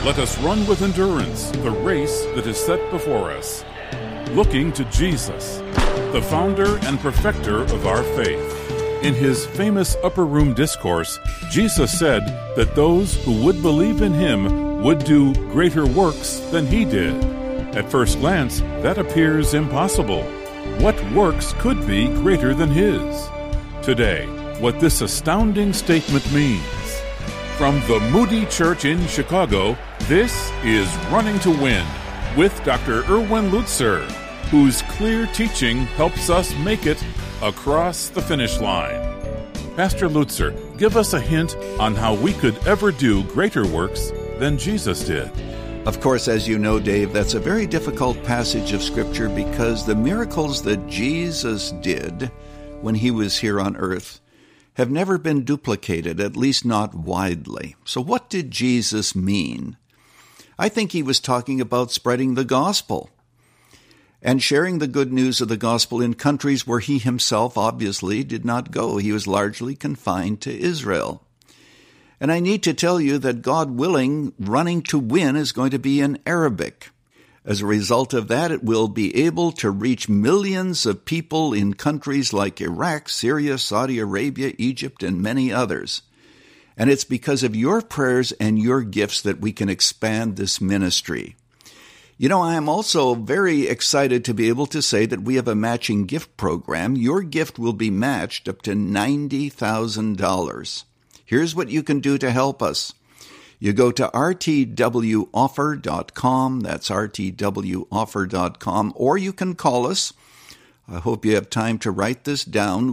Let us run with endurance the race that is set before us, looking to Jesus, the founder and perfecter of our faith. In his famous Upper Room Discourse, Jesus said that those who would believe in him would do greater works than he did. At first glance, that appears impossible. What works could be greater than his? Today, what this astounding statement means. From the Moody Church in Chicago, this is Running to Win with Dr. Erwin Lutzer, whose clear teaching helps us make it across the finish line. Pastor Lutzer, give us a hint on how we could ever do greater works than Jesus did. Of course, as you know, Dave, that's a very difficult passage of Scripture because the miracles that Jesus did when he was here on earth have never been duplicated, at least not widely. So what did Jesus mean? I think he was talking about spreading the gospel and sharing the good news of the gospel in countries where he himself obviously did not go. He was largely confined to Israel. And I need to tell you that, God willing, Running to Win is going to be in Arabic. As a result of that, it will be able to reach millions of people in countries like Iraq, Syria, Saudi Arabia, Egypt, and many others. And it's because of your prayers and your gifts that we can expand this ministry. You know, I am also very excited to be able to say that we have a matching gift program. Your gift will be matched up to $90,000. Here's what you can do to help us. You go to rtwoffer.com, that's rtwoffer.com, or you can call us. I hope you have time to write this down,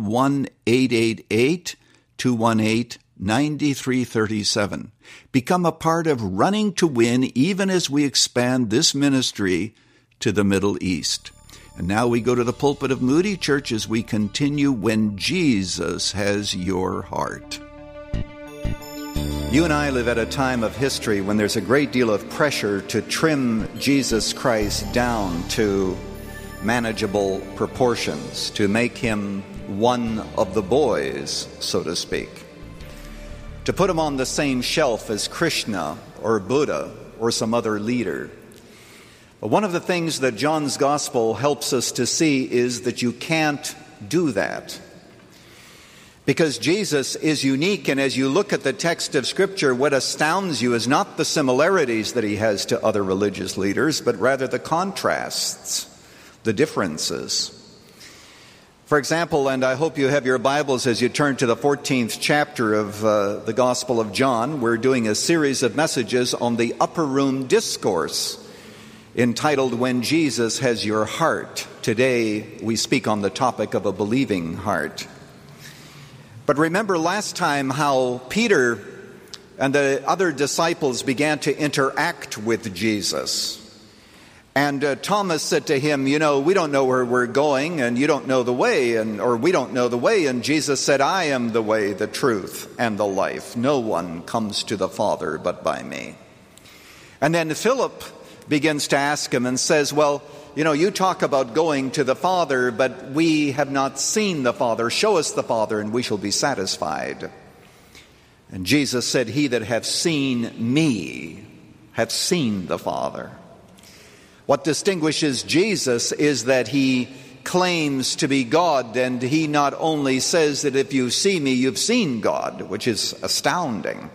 1-888-218-9337. Become a part of Running to Win even as we expand this ministry to the Middle East. And now we go to the pulpit of Moody Church as we continue When Jesus Has Your Heart. You and I live at a time of history when there's a great deal of pressure to trim Jesus Christ down to manageable proportions, to make him one of the boys, so to speak. To put him on the same shelf as Krishna or Buddha or some other leader. But one of the things that John's Gospel helps us to see is that you can't do that. Because Jesus is unique, and as you look at the text of Scripture, what astounds you is not the similarities that he has to other religious leaders, but rather the contrasts, the differences. For example, and I hope you have your Bibles as you turn to the 14th chapter of the Gospel of John, we're doing a series of messages on the Upper Room Discourse entitled When Jesus Has Your Heart. Today we speak on the topic of a believing heart. But remember last time how Peter and the other disciples began to interact with Jesus. And Thomas said to him, you know, we don't know where we're going, and you don't know the way, or we don't know the way. And Jesus said, I am the way, the truth, and the life. No one comes to the Father but by me. And then Philip begins to ask him and says, well, you know, you talk about going to the Father, but we have not seen the Father. Show us the Father, and we shall be satisfied. And Jesus said, he that hath seen me hath seen the Father. What distinguishes Jesus is that he claims to be God, and he not only says that if you see me, you've seen God, which is astounding.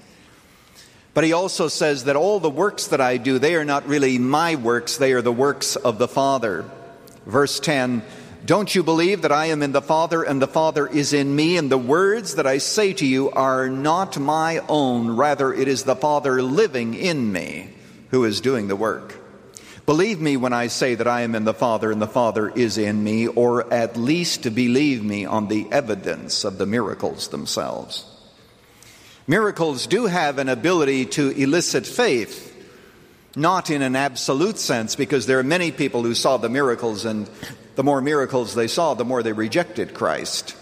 But he also says that all the works that I do, they are not really my works, they are the works of the Father. Verse 10, don't you believe that I am in the Father and the Father is in me, and the words that I say to you are not my own, rather it is the Father living in me who is doing the work. Believe me when I say that I am in the Father and the Father is in me, or at least believe me on the evidence of the miracles themselves. Miracles do have an ability to elicit faith, not in an absolute sense, because there are many people who saw the miracles, and the more miracles they saw, the more they rejected Christ.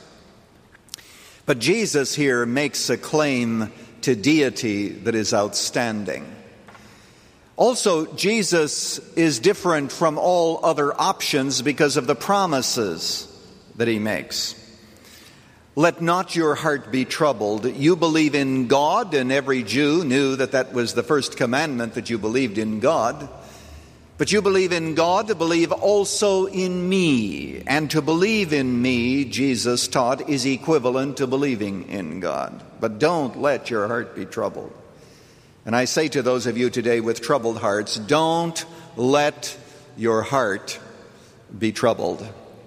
But Jesus here makes a claim to deity that is outstanding. Also, Jesus is different from all other options because of the promises that he makes. Let not your heart be troubled. You believe in God, and every Jew knew that that was the first commandment, that you believed in God. But you believe in God, believe also in me. And to believe in me, Jesus taught, is equivalent to believing in God. But don't let your heart be troubled. And I say to those of you today with troubled hearts, don't let your heart be troubled.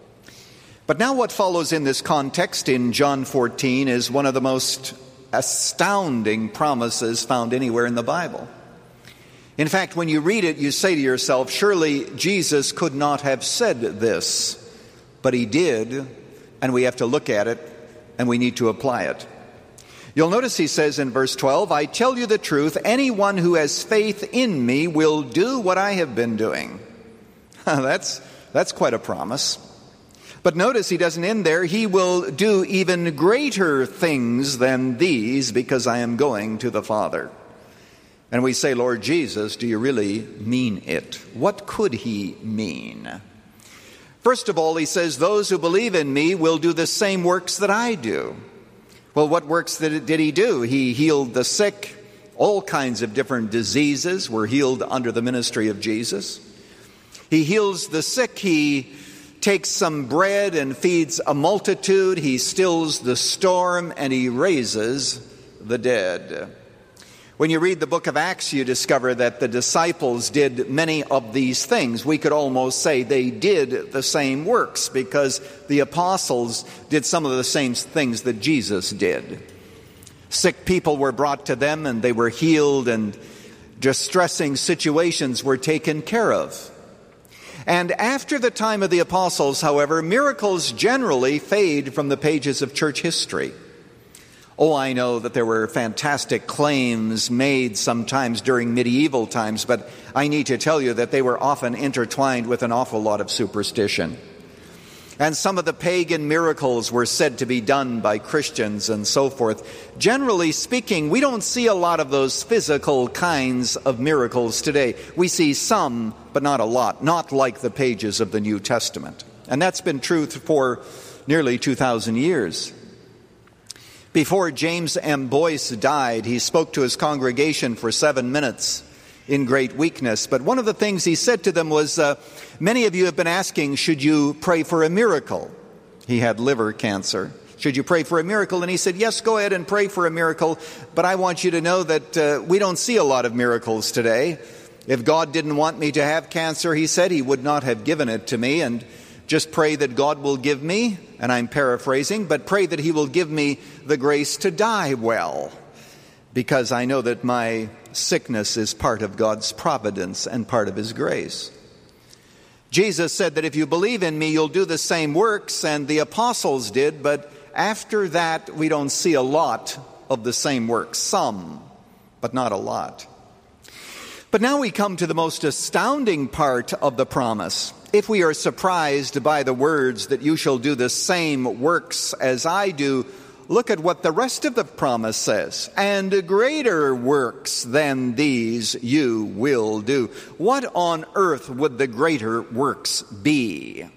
But now what follows in this context in John 14 is one of the most astounding promises found anywhere in the Bible. In fact, when you read it, you say to yourself, surely Jesus could not have said this, but he did, and we have to look at it, and we need to apply it. You'll notice he says in verse 12, I tell you the truth, anyone who has faith in me will do what I have been doing. That's quite a promise. But notice he doesn't end there. He will do even greater things than these because I am going to the Father. And we say, Lord Jesus, do you really mean it? What could he mean? First of all, he says, those who believe in me will do the same works that I do. Well, what works did he do? He healed the sick. All kinds of different diseases were healed under the ministry of Jesus. He heals the sick. He takes some bread and feeds a multitude. He stills the storm, and he raises the dead. When you read the book of Acts, you discover that the disciples did many of these things. We could almost say they did the same works because the apostles did some of the same things that Jesus did. Sick people were brought to them and they were healed, and distressing situations were taken care of. And after the time of the apostles, however, miracles generally fade from the pages of church history. Oh, I know that there were fantastic claims made sometimes during medieval times, but I need to tell you that they were often intertwined with an awful lot of superstition. And some of the pagan miracles were said to be done by Christians and so forth. Generally speaking, we don't see a lot of those physical kinds of miracles today. We see some, but not a lot, not like the pages of the New Testament. And that's been true for nearly 2,000 years. Before James M. Boyce died, he spoke to his congregation for 7 minutes in great weakness. But one of the things he said to them was, many of you have been asking, should you pray for a miracle? He had liver cancer. Should you pray for a miracle? And he said, yes, go ahead and pray for a miracle. But I want you to know that we don't see a lot of miracles today. If God didn't want me to have cancer, he said, he would not have given it to me. And just pray that God will give me, and I'm paraphrasing, but pray that he will give me the grace to die well, because I know that my sickness is part of God's providence and part of his grace. Jesus said that if you believe in me, you'll do the same works, and the apostles did, but after that, we don't see a lot of the same works. Some, but not a lot. But now we come to the most astounding part of the promise. If we are surprised by the words that you shall do the same works as I do, look at what the rest of the promise says. And greater works than these you will do. What on earth would the greater works be?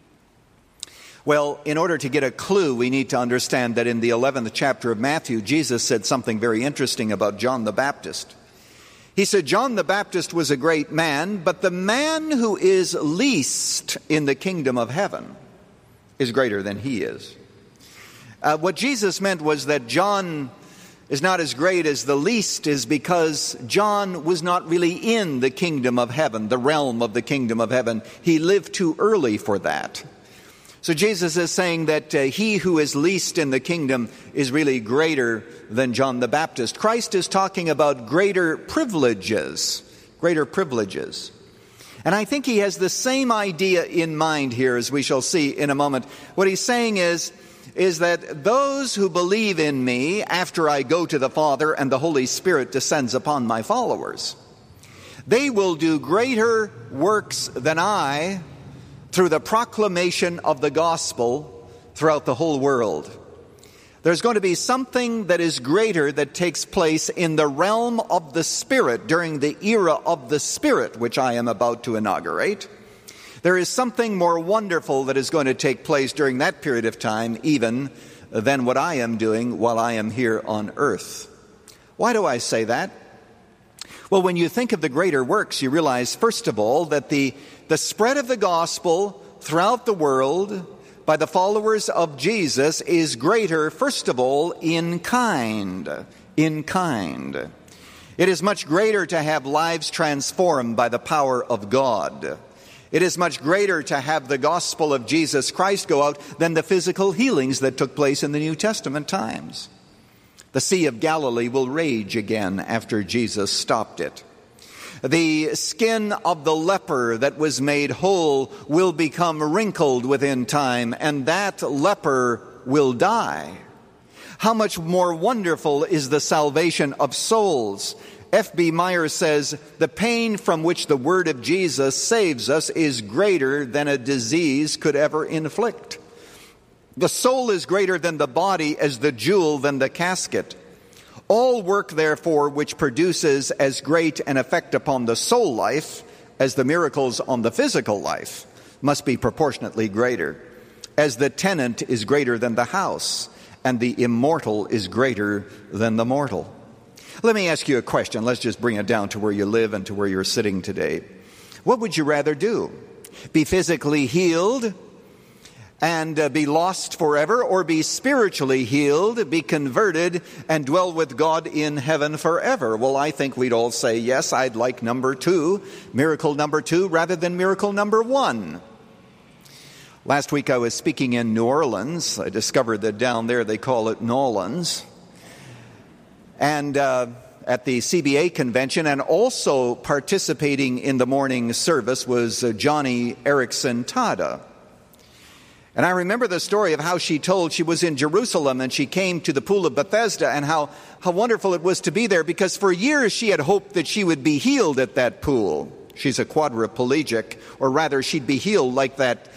Well, in order to get a clue, we need to understand that in the 11th chapter of Matthew, Jesus said something very interesting about John the Baptist. He said, John the Baptist was a great man, but the man who is least in the kingdom of heaven is greater than he is. What Jesus meant was that John is not as great as the least is because John was not really in the kingdom of heaven, the realm of the kingdom of heaven. He lived too early for that. So Jesus is saying that he who is least in the kingdom is really greater than John the Baptist. Christ is talking about greater privileges. And I think he has the same idea in mind here, as we shall see in a moment. What he's saying is that those who believe in me after I go to the Father and the Holy Spirit descends upon my followers, they will do greater works than I through the proclamation of the gospel throughout the whole world. There's going to be something that is greater that takes place in the realm of the Spirit during the era of the Spirit, which I am about to inaugurate. There is something more wonderful that is going to take place during that period of time, even than what I am doing while I am here on earth. Why do I say that? Well, when you think of the greater works, you realize, first of all, that the spread of the gospel throughout the world by the followers of Jesus is greater, first of all, in kind. In kind. It is much greater to have lives transformed by the power of God. It is much greater to have the gospel of Jesus Christ go out than the physical healings that took place in the New Testament times. The Sea of Galilee will rage again after Jesus stopped it. The skin of the leper that was made whole will become wrinkled within time, and that leper will die. How much more wonderful is the salvation of souls? F.B. Meyer says, the pain from which the word of Jesus saves us is greater than a disease could ever inflict. The soul is greater than the body, as the jewel than the casket. All work, therefore, which produces as great an effect upon the soul life as the miracles on the physical life must be proportionately greater, as the tenant is greater than the house, and the immortal is greater than the mortal. Let me ask you a question. Let's just bring it down to where you live and to where you're sitting today. What would you rather do? Be physically healed and be lost forever, or be spiritually healed, be converted, and dwell with God in heaven forever? Well, I think we'd all say, yes, I'd like number 2, miracle number 2, rather than miracle number 1. Last week I was speaking in New Orleans. I discovered that down there they call it Nolans. And at the CBA convention, and also participating in the morning service, was Johnny Erickson Tada. And I remember the story of how she told she was in Jerusalem and she came to the pool of Bethesda, and how wonderful it was to be there, because for years she had hoped that she would be healed at that pool. She's a quadriplegic, or rather she'd be healed like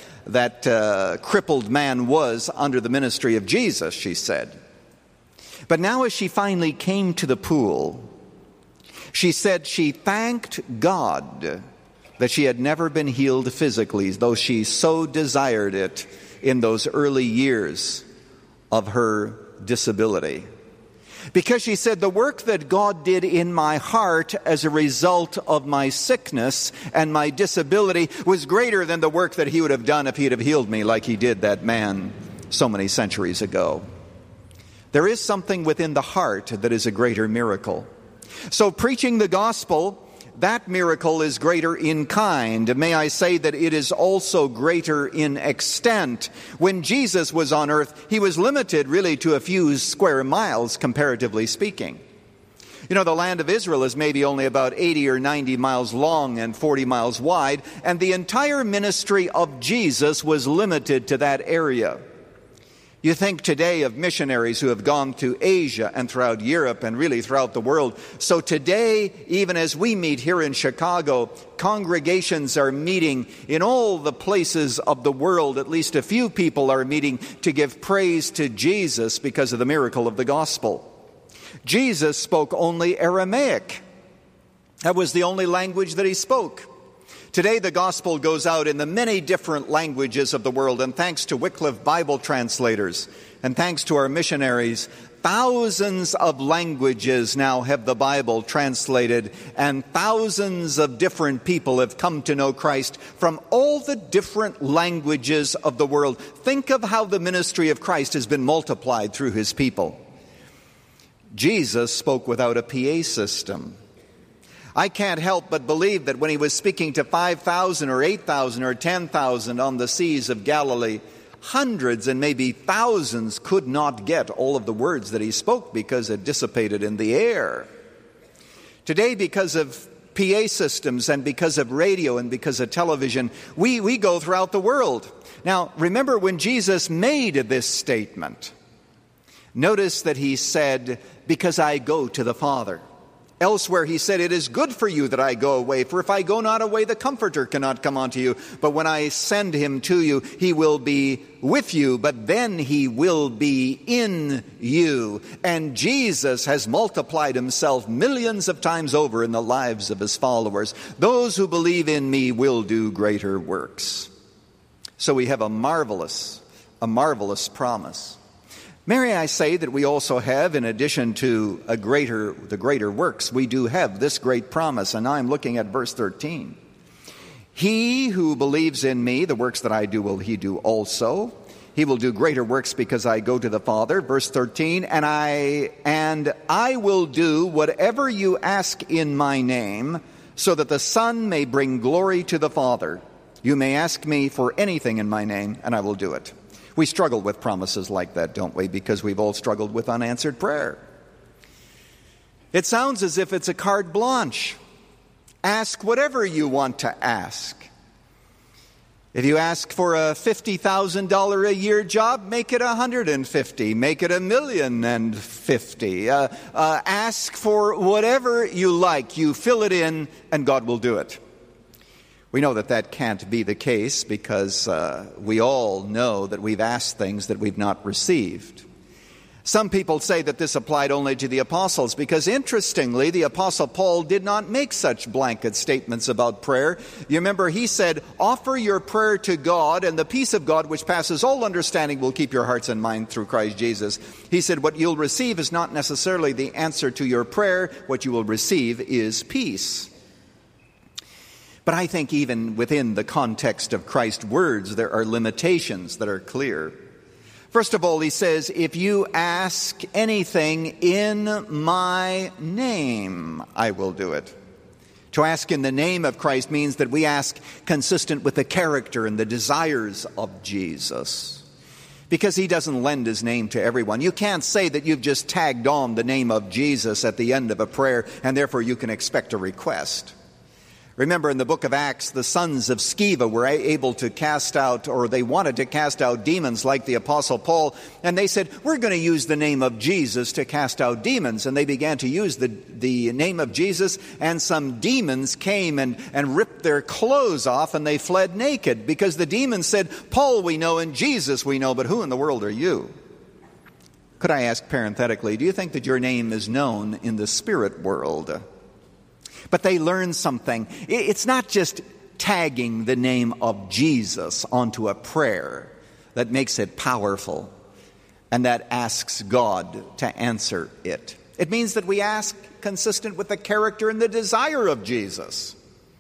that crippled man was under the ministry of Jesus, she said. But now as she finally came to the pool, she said she thanked God that she had never been healed physically, though she so desired it in those early years of her disability. Because she said, the work that God did in my heart as a result of my sickness and my disability was greater than the work that he would have done if he'd have healed me like he did that man so many centuries ago. There is something within the heart that is a greater miracle. So preaching the gospel, that miracle is greater in kind. May I say that it is also greater in extent. When Jesus was on earth, he was limited really to a few square miles, comparatively speaking. You know, the land of Israel is maybe only about 80 or 90 miles long and 40 miles wide, and the entire ministry of Jesus was limited to that area. You think today of missionaries who have gone to Asia and throughout Europe and really throughout the world. So today, even as we meet here in Chicago, congregations are meeting in all the places of the world. At least a few people are meeting to give praise to Jesus because of the miracle of the gospel. Jesus spoke only Aramaic. That was the only language that he spoke. Today the gospel goes out in the many different languages of the world, and thanks to Wycliffe Bible translators, and thanks to our missionaries, thousands of languages now have the Bible translated, and thousands of different people have come to know Christ from all the different languages of the world. Think of how the ministry of Christ has been multiplied through his people. Jesus spoke without a PA system. I can't help but believe that when he was speaking to 5,000 or 8,000 or 10,000 on the seas of Galilee, hundreds and maybe thousands could not get all of the words that he spoke because it dissipated in the air. Today, because of PA systems and because of radio and because of television, we go throughout the world. Now, remember when Jesus made this statement, notice that he said, because I go to the Father. Elsewhere he said, it is good for you that I go away, for if I go not away, the Comforter cannot come unto you. But when I send him to you, he will be with you, but then he will be in you. And Jesus has multiplied himself millions of times over in the lives of his followers. Those who believe in me will do greater works. So we have a marvelous promise. May I say that we also have, in addition to the greater works, we do have this great promise, and now I'm looking at verse 13. He who believes in me, the works that I do will he do also. He will do greater works because I go to the Father. Verse 13, and I will do whatever you ask in my name, so that the Son may bring glory to the Father. You may ask me for anything in my name, and I will do it. We struggle with promises like that, don't we? Because we've all struggled with unanswered prayer. It sounds as if it's a carte blanche. Ask whatever you want to ask. If you ask for a $50,000 a year job, make it $150,000. Make it $1,050,000. Ask for whatever you like. You fill it in, and God will do it. We know that that can't be the case because we all know that we've asked things that we've not received. Some people say that this applied only to the apostles because, interestingly, the apostle Paul did not make such blanket statements about prayer. You remember he said, offer your prayer to God, and the peace of God which passes all understanding will keep your hearts and mind through Christ Jesus. He said what you'll receive is not necessarily the answer to your prayer. What you will receive is peace. But I think even within the context of Christ's words, there are limitations that are clear. First of all, he says, if you ask anything in my name, I will do it. To ask in the name of Christ means that we ask consistent with the character and the desires of Jesus. Because he doesn't lend his name to everyone. You can't say that you've just tagged on the name of Jesus at the end of a prayer and therefore you can expect a request. Remember in the book of Acts, the sons of Sceva were able to cast out, or they wanted to cast out demons like the Apostle Paul. And they said, we're going to use the name of Jesus to cast out demons. And they began to use the name of Jesus, and some demons came and ripped their clothes off, and they fled naked. Because the demons said, Paul we know and Jesus we know, but who in the world are you? Could I ask parenthetically, do you think that your name is known in the spirit world? But they learned something. It's not just tagging the name of Jesus onto a prayer that makes it powerful and that asks God to answer it. It means that we ask consistent with the character and the desire of Jesus.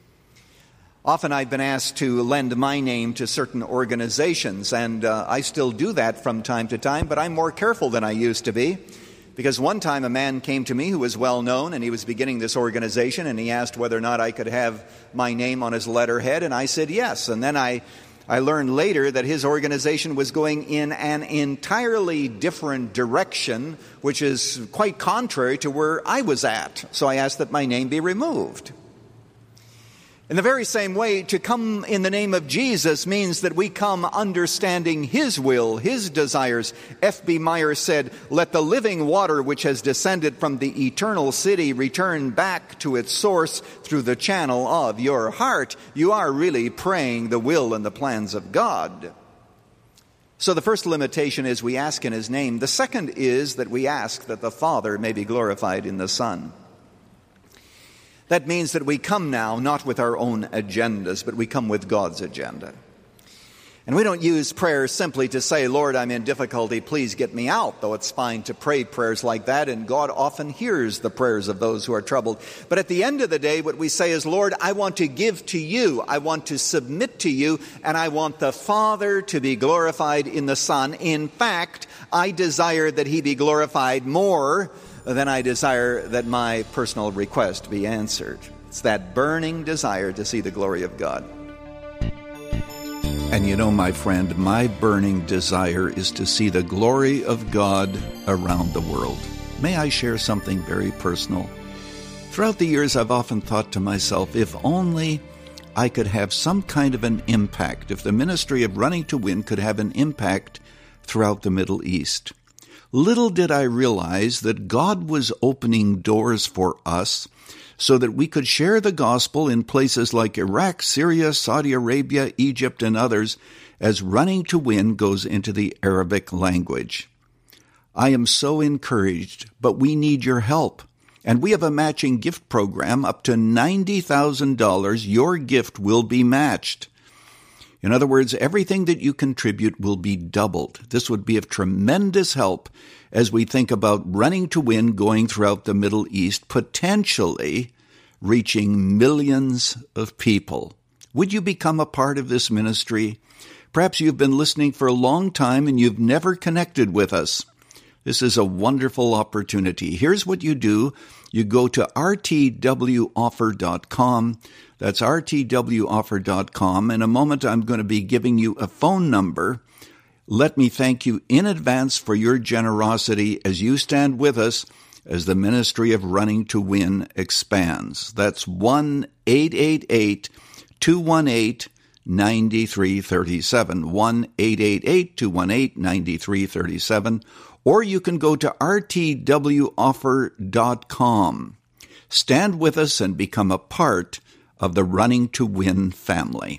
Often I've been asked to lend my name to certain organizations, and I still do that from time to time, but I'm more careful than I used to be. Because one time a man came to me who was well known, and he was beginning this organization, and he asked whether or not I could have my name on his letterhead, and I said yes. And then I learned later that his organization was going in an entirely different direction, which is quite contrary to where I was at. So I asked that my name be removed. In the very same way, to come in the name of Jesus means that we come understanding His will, His desires. F.B. Meyer said, let the living water which has descended from the eternal city return back to its source through the channel of your heart. You are really praying the will and the plans of God. So the first limitation is we ask in His name. The second is that we ask that the Father may be glorified in the Son. That means that we come now not with our own agendas, but we come with God's agenda. And we don't use prayer simply to say, Lord, I'm in difficulty, please get me out, though it's fine to pray prayers like that, and God often hears the prayers of those who are troubled. But at the end of the day, what we say is, Lord, I want to give to you, I want to submit to you, and I want the Father to be glorified in the Son. In fact, I desire that He be glorified more than I desire that my personal request be answered. It's that burning desire to see the glory of God. And you know, my friend, my burning desire is to see the glory of God around the world. May I share something very personal? Throughout the years, I've often thought to myself, if only I could have some kind of an impact, if the ministry of Running to Win could have an impact throughout the Middle East. Little did I realize that God was opening doors for us so that we could share the gospel in places like Iraq, Syria, Saudi Arabia, Egypt, and others as Running to Win goes into the Arabic language. I am so encouraged, but we need your help. And we have a matching gift program up to $90,000. Your gift will be matched. In other words, everything that you contribute will be doubled. This would be of tremendous help as we think about Running to Win going throughout the Middle East, potentially reaching millions of people. Would you become a part of this ministry? Perhaps you've been listening for a long time and you've never connected with us. This is a wonderful opportunity. Here's what you do. You go to rtwoffer.com. That's rtwoffer.com. In a moment, I'm going to be giving you a phone number. Let me thank you in advance for your generosity as you stand with us as the ministry of Running to Win expands. That's 1-888-218-9337, 1-888-218-9337, or you can go to rtwoffer.com. Stand with us and become a part of the Running to Win family.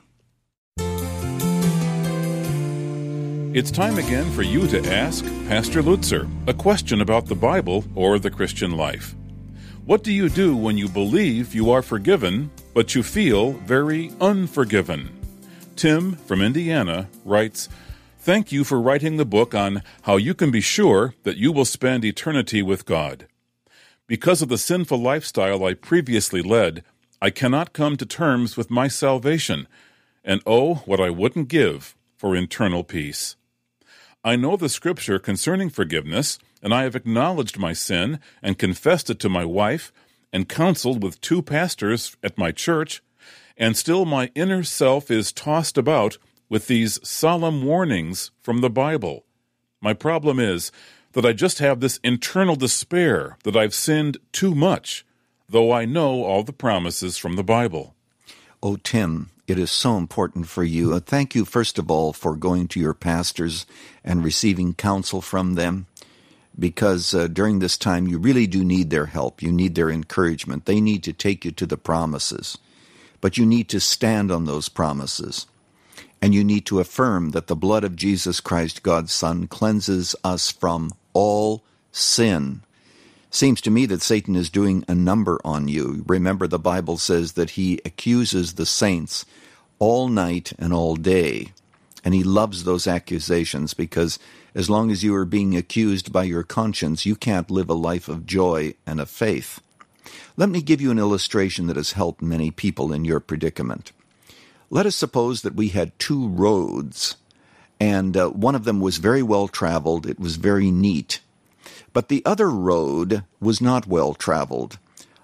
It's time again for you to ask Pastor Lutzer a question about the Bible or the Christian life. What do you do when you believe you are forgiven, but you feel very unforgiven? Tim from Indiana writes, "Thank you for writing the book on how you can be sure that you will spend eternity with God. Because of the sinful lifestyle I previously led, I cannot come to terms with my salvation, and oh, what I wouldn't give for eternal peace. I know the scripture concerning forgiveness, and I have acknowledged my sin and confessed it to my wife and counseled with 2 pastors at my church, and still my inner self is tossed about with these solemn warnings from the Bible. My problem is that I just have this internal despair that I've sinned too much, though I know all the promises from the Bible." Oh, Tim, it is so important for you. Thank you, first of all, for going to your pastors and receiving counsel from them, because during this time you really do need their help. You need their encouragement. They need to take you to the promises, but you need to stand on those promises. And you need to affirm that the blood of Jesus Christ, God's Son, cleanses us from all sin. Seems to me that Satan is doing a number on you. Remember, the Bible says that he accuses the saints all night and all day. And he loves those accusations because as long as you are being accused by your conscience, you can't live a life of joy and of faith. Let me give you an illustration that has helped many people in your predicament. Let us suppose that we had 2 roads, and one of them was very well traveled. It was very neat. But the other road was not well traveled.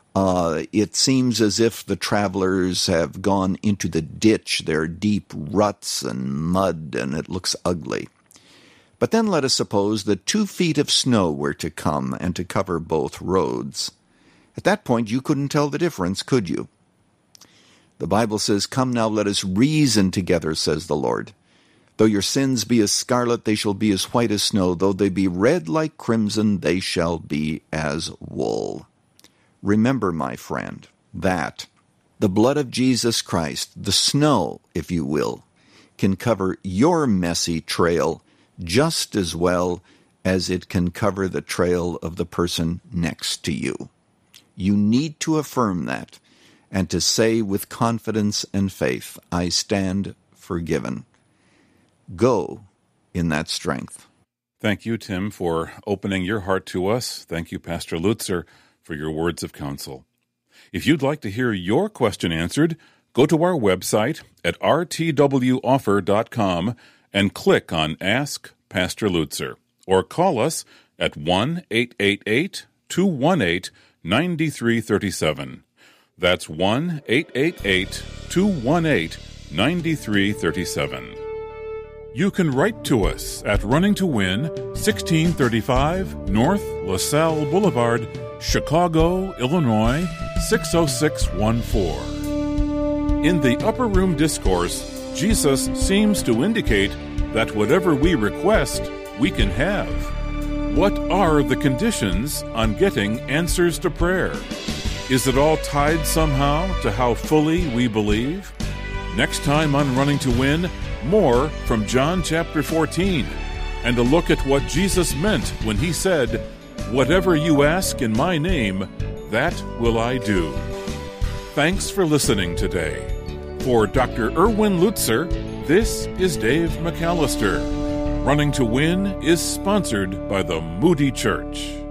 It seems as if the travelers have gone into the ditch. There are deep ruts and mud, and it looks ugly. But then let us suppose that 2 feet of snow were to come and to cover both roads. At that point, you couldn't tell the difference, could you? The Bible says, "Come now, let us reason together, says the Lord. Though your sins be as scarlet, they shall be as white as snow. Though they be red like crimson, they shall be as wool." Remember, my friend, that the blood of Jesus Christ, the snow, if you will, can cover your messy trail just as well as it can cover the trail of the person next to you. You need to affirm that and to say with confidence and faith, "I stand forgiven." Go in that strength. Thank you, Tim, for opening your heart to us. Thank you, Pastor Lutzer, for your words of counsel. If you'd like to hear your question answered, go to our website at rtwoffer.com and click on Ask Pastor Lutzer, or call us at 1-888-218-9337. That's 1-888-218-9337. You can write to us at Running to Win, 1635 North LaSalle Boulevard, Chicago, Illinois, 60614. In the Upper Room Discourse, Jesus seems to indicate that whatever we request, we can have. What are the conditions on getting answers to prayer? Is it all tied somehow to how fully we believe? Next time on Running to Win, more from John chapter 14, and a look at what Jesus meant when he said, "Whatever you ask in my name, that will I do." Thanks for listening today. For Dr. Erwin Lutzer, This is Dave McAllister. Running to Win is sponsored by the Moody Church.